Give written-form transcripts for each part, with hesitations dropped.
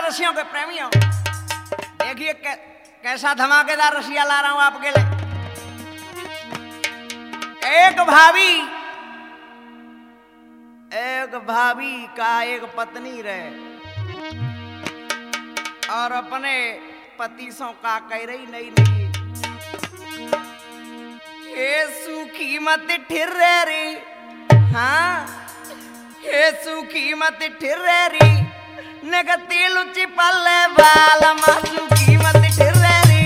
रसियों के प्रेमियों, देखिए कैसा धमाकेदार रसिया ला रहा हूं आपके लिए। एक भाभी का एक पत्नी रहे और अपने पति सो का कह रही नहीं हे सुखी मत ठिर्रे, हाँ हे सुखी मत ठिर्रे नगती लुची पल्ले बाल सुखी मत ठिर्रे।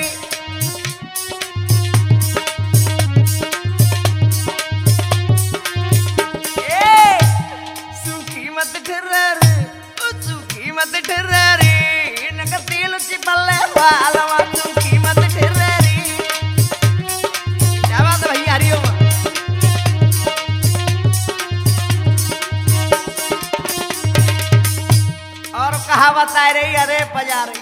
सुखी मत ठिर्रे, सुखी मत ठिर्रे नगती लुची पल्ले बाल सुखी मत ठिर्रे। क्या बात है भैया, हरिओम। और कहा बता रही अरे पजारे,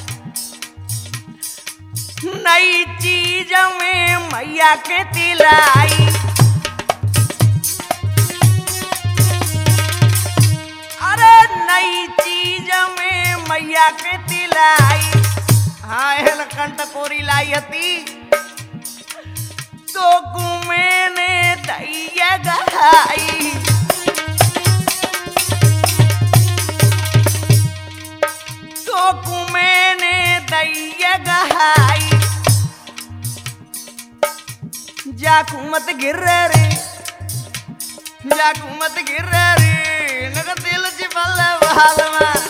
नई चीज में मैया के तिलाई, अरे नई चीज में मैया के तिलाई। हाँ हेलकंठ कोरी लाई हती तो गुमे ने दैया गहाई, तो गुमे ने दैया गहाई। जाकू मत गिर रे, जाकू मत गिर रे नग दिल चिपल बाल में।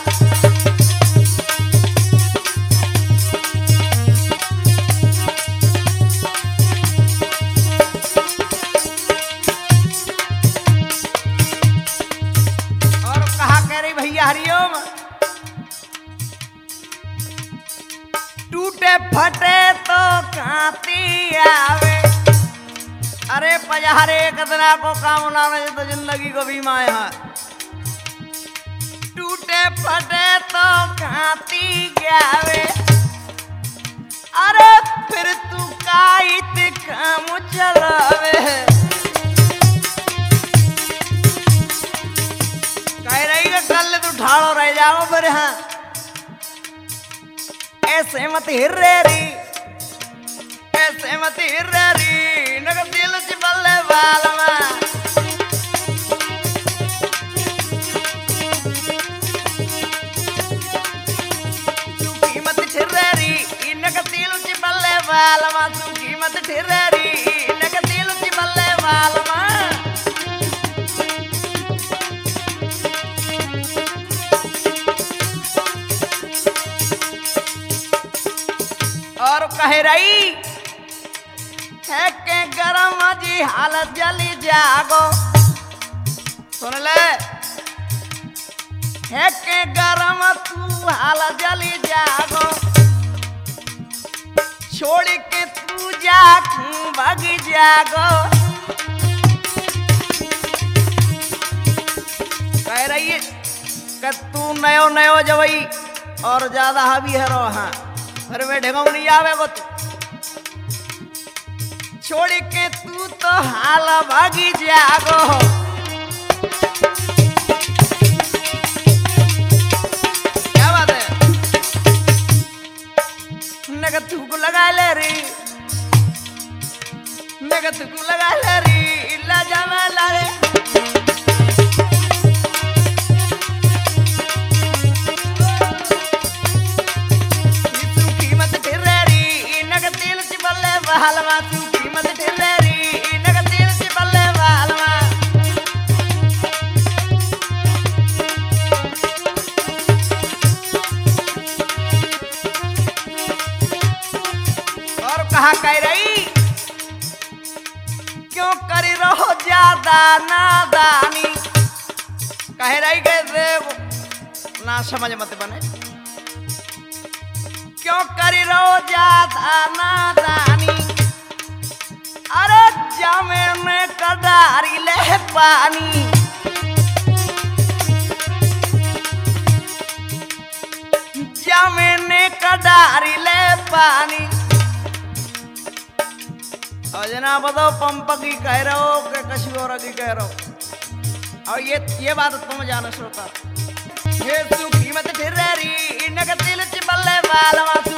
और कहा कह रही भैया हरिओम, टूटे फटे तो कांती आवे। अरे पजारे कतना को काम लाने तो जिंदगी को भी माया। टूटे फटे तो कांती आवे, अरे फिर तू काइत काम चलावे। कह रही है कल तू ठाड़ो रह जाओ फिर। हाँ ऐसे मत हिर्रे री, ऐसे मत हिर्रे री नग दिल चिपल्ले बाल में। सुखी मत ठिर्रे री नग दिल चिपल्ले बाल में, सुखी मत ठिर्रे री नग दिल चिपल्ले बाल में। और कह रही है के गरम जी हालत जली जागो, सुन ले है के गरम तू हालत जली जागो, छोड़ के तू जाकू भग जागो। कह रही है कि तू नयो नयो जवई और ज्यादा हावी है रो। हाँ अरे वे ढेगो नहीं आवेगो तू, छोड़ के तू तो हाल भागी जागो। क्या बात है, नगद तू को लगा ले रे, नगद तू को लगा ले रे ला जा मैं लागे। हलवा सुखी मत ठिर्रे नग दिल चिपल्ले बाल में। और कहा कह रही क्यों करी रहो ज्यादा नादानी। कह रही कैसे ना समझ मत बने, क्यों करी रहो ज्यादा नादानी। अरे जामे में कदारी ले पानी, जामे ने कदारी ले पानी। और जना बताओ पंप की कह रहे हो कि कशी और की कह रहे हो। और ये बात तुम जानो श्रोता। हे सुखी मत ठिररी नगतिल च बल्ले वालवा